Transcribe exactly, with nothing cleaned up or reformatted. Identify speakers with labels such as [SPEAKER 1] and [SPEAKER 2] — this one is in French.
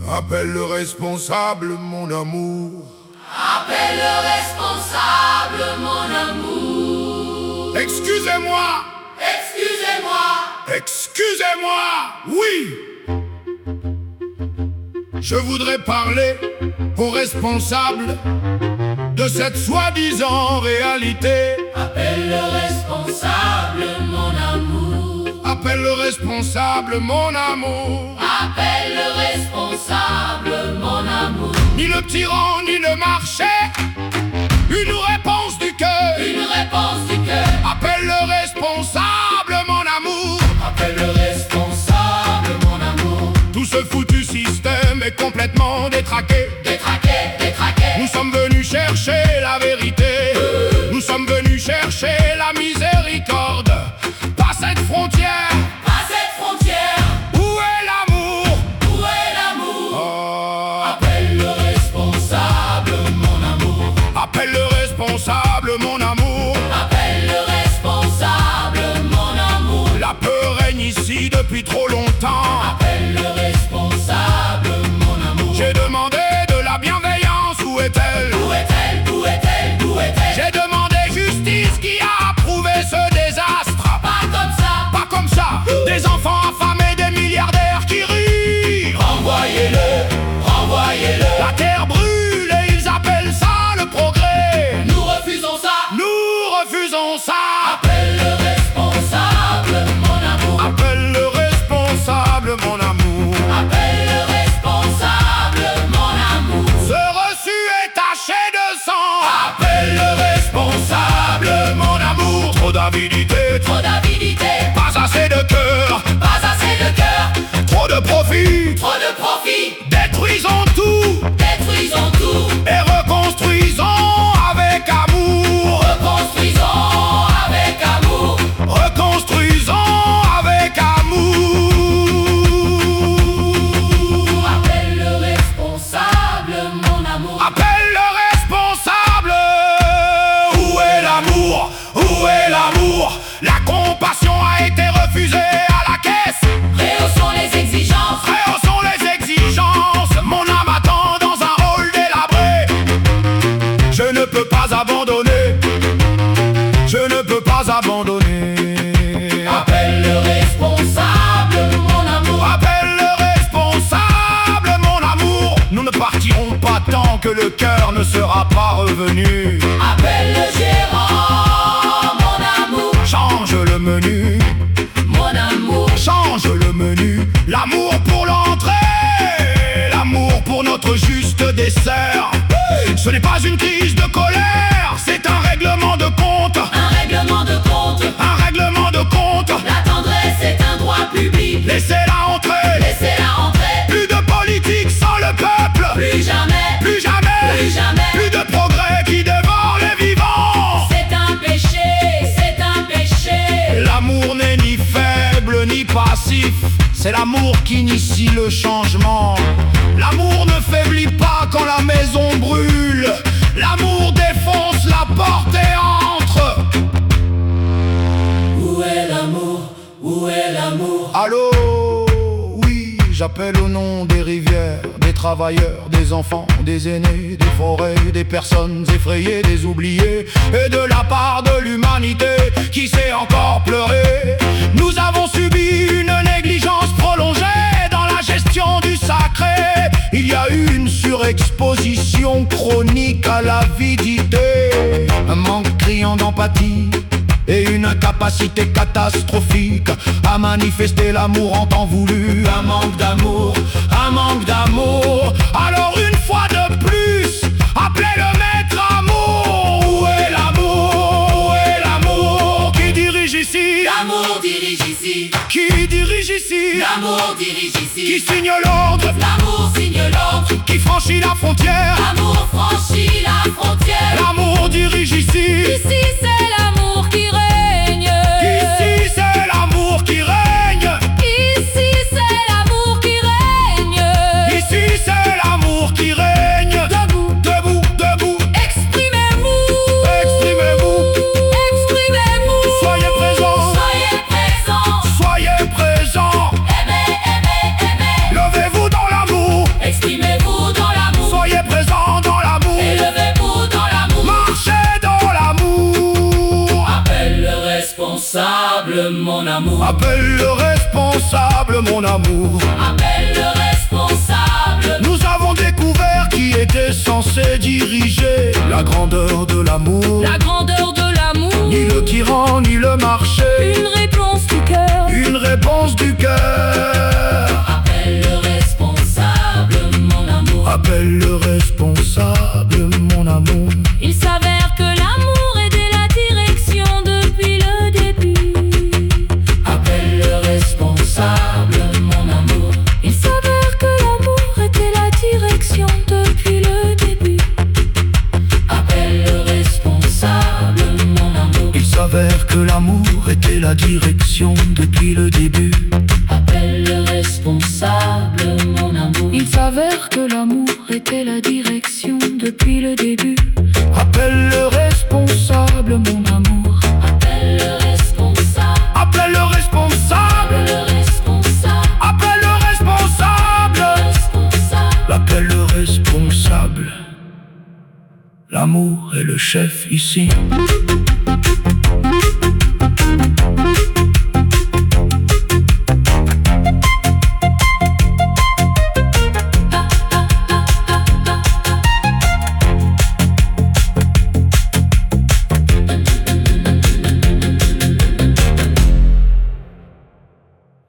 [SPEAKER 1] Appelle le responsable, mon amour.
[SPEAKER 2] Appelle le responsable, mon amour.
[SPEAKER 1] Excusez-moi.
[SPEAKER 2] Excusez-moi.
[SPEAKER 1] Excusez-moi. Oui. Je voudrais parler au responsable de cette soi-disant réalité.
[SPEAKER 2] Appelle le responsable, mon amour.
[SPEAKER 1] Appelle le responsable, mon amour.
[SPEAKER 2] Appelle le responsable, mon amour.
[SPEAKER 1] Ni le tyran, ni le marché. Une réponse du cœur.
[SPEAKER 2] Une réponse du cœur.
[SPEAKER 1] Appelle le responsable, mon amour.
[SPEAKER 2] Appelle le responsable, mon amour.
[SPEAKER 1] Tout ce foutu système est complètement détraqué.
[SPEAKER 2] Détraqué, détraqué.
[SPEAKER 1] Nous sommes venus chercher la vérité. Nous sommes venus chercher la miséricorde. Pas cette frontière.
[SPEAKER 2] Pas cette frontière.
[SPEAKER 1] Où est l'amour?
[SPEAKER 2] Où est l'amour?
[SPEAKER 1] Oh.
[SPEAKER 2] Appelle le responsable, mon amour.
[SPEAKER 1] Appelle le responsable, mon amour.
[SPEAKER 2] Appelle le responsable, mon amour.
[SPEAKER 1] La peur règne ici depuis trop longtemps.
[SPEAKER 2] Appelle le responsable, mon amour.
[SPEAKER 1] J'ai demandé de la bienveillance, où est-elle?
[SPEAKER 2] Où est-elle? Où est-elle? Où est-elle?
[SPEAKER 1] J'ai demandé justice, qui a approuvé ce désastre?
[SPEAKER 2] Pas comme ça.
[SPEAKER 1] Pas comme ça. Des enfants affamés, des milliardaires qui rient.
[SPEAKER 2] Renvoyez-le, renvoyez-le.
[SPEAKER 1] La terre brûle et ils appellent ça le progrès.
[SPEAKER 2] Nous refusons ça.
[SPEAKER 1] Nous refusons ça.
[SPEAKER 2] Appelle le responsable, mon amour.
[SPEAKER 1] Appelle le responsable, mon amour.
[SPEAKER 2] Appelle le responsable, mon amour.
[SPEAKER 1] Ce reçu est taché de sang.
[SPEAKER 2] Appelle le responsable,
[SPEAKER 1] Mon amour, trop d'avidité,
[SPEAKER 2] trop d'avidité,
[SPEAKER 1] pas assez de cœur,
[SPEAKER 2] pas assez de cœur,
[SPEAKER 1] trop de profit.
[SPEAKER 2] trop de profit.
[SPEAKER 1] Détruisons tout
[SPEAKER 2] Détruisons tout,
[SPEAKER 1] et reconstruisons avec amour.
[SPEAKER 2] reconstruisons avec amour.
[SPEAKER 1] Reconstruisons avec amour.
[SPEAKER 2] Appelle le responsable, mon amour.
[SPEAKER 1] Appelle le responsable. Où est l'amour? Où est l'amour? La compassion a été refusée à la caisse.
[SPEAKER 2] Rehaussons les exigences.
[SPEAKER 1] Rehaussons les exigences. Mon âme attend dans un hall délabré. Je ne peux pas abandonner. Je ne peux pas abandonner.
[SPEAKER 2] Appelle le responsable, mon amour.
[SPEAKER 1] Appelle le responsable, mon amour. Nous ne partirons pas tant que le cœur ne sera pas revenu.
[SPEAKER 2] Appelle le gérant, mon amour.
[SPEAKER 1] Change le menu,
[SPEAKER 2] Mon amour.
[SPEAKER 1] change le menu. L'amour pour l'entrée, l'amour pour notre juste dessert. Ce n'est pas une crise de colère, c'est un règlement de compte.
[SPEAKER 2] Un règlement de compte.
[SPEAKER 1] Un règlement de compte.
[SPEAKER 2] La tendresse est un droit public.
[SPEAKER 1] Laissez-la entrer.
[SPEAKER 2] Laissez-la entrer.
[SPEAKER 1] Plus de politique sans le peuple.
[SPEAKER 2] Plus jamais.
[SPEAKER 1] Plus jamais.
[SPEAKER 2] Plus jamais.
[SPEAKER 1] Plus de progrès qui dévore les vivants.
[SPEAKER 2] C'est un péché. C'est un péché.
[SPEAKER 1] L'amour n'est ni faible ni passif. C'est l'amour qui initie le changement. L'amour ne faiblit pas quand la maison brûle. L'amour défonce la porte et entre.
[SPEAKER 2] Où est l'amour? Où est l'amour?
[SPEAKER 1] Allô, oui, j'appelle au nom des rivières, des travailleurs, des enfants, des aînés, des forêts, des personnes effrayées, des oubliés, et de la part de l'humanité qui sait encore pleurer. Nous avons subi une négligence prolongée dans la gestion du sacré. Il y a eu une surexposition chronique à l'avidité, un manque criant d'empathie et une incapacité catastrophique à manifester l'amour en temps voulu. Un manque d'amour, un manque d'amour. Alors une fois de plus, appelez le maître amour. Où est l'amour? Où est l'amour? Qui dirige ici?
[SPEAKER 2] L'amour dirige ici.
[SPEAKER 1] Qui dirige ici?
[SPEAKER 2] L'amour dirige
[SPEAKER 1] Qui
[SPEAKER 2] ici.
[SPEAKER 1] signe l'ordre?
[SPEAKER 2] L'amour signe l'ordre.
[SPEAKER 1] Qui franchit la frontière?
[SPEAKER 2] L'amour franchit la frontière.
[SPEAKER 1] L'amour dirige ici.
[SPEAKER 2] Ici c'est l'amour qui règne.
[SPEAKER 1] Ici c'est l'amour qui règne.
[SPEAKER 2] Ici c'est l'amour qui règne.
[SPEAKER 1] Ici c'est l'amour qui règne.
[SPEAKER 2] Debout,
[SPEAKER 1] Debout, debout,
[SPEAKER 2] exprimez-vous.
[SPEAKER 1] exprimez-vous.
[SPEAKER 2] Exprimez-vous.
[SPEAKER 1] Soyez présents.
[SPEAKER 2] Soyez présents.
[SPEAKER 1] Soyez présents.
[SPEAKER 2] Aimez, aimez, aimez.
[SPEAKER 1] Levez-vous dans l'amour.
[SPEAKER 2] Exprimez
[SPEAKER 1] Appelle le responsable, mon amour.
[SPEAKER 2] Appelle le responsable.
[SPEAKER 1] Nous avons découvert qui était censé diriger la grandeur de l'amour.
[SPEAKER 2] La grandeur de l'amour.
[SPEAKER 1] Ni le tyran, ni le marché.
[SPEAKER 2] Une réponse du cœur.
[SPEAKER 1] Une réponse du cœur.
[SPEAKER 2] Appelle le responsable, mon amour.
[SPEAKER 1] Appelle le responsable, mon amour.
[SPEAKER 2] Il s'avère que l'amour était la direction depuis le début.
[SPEAKER 1] Appelle le responsable, mon amour.
[SPEAKER 2] Il s'avère que l'amour était la direction depuis le début.
[SPEAKER 1] Appelle le responsable, mon amour. Il s'avère que l'amour était la direction depuis le début.
[SPEAKER 2] Appelle le responsable, mon amour.
[SPEAKER 3] Il s'avère que l'amour était la direction depuis le début.
[SPEAKER 1] Appelle le responsable, mon amour.
[SPEAKER 2] Appelle le responsable.
[SPEAKER 1] Appelle le responsable.
[SPEAKER 2] Le responsable.
[SPEAKER 1] Appelle le responsable.
[SPEAKER 2] Responsable.
[SPEAKER 1] Appelle le responsable. L'amour est le chef ici.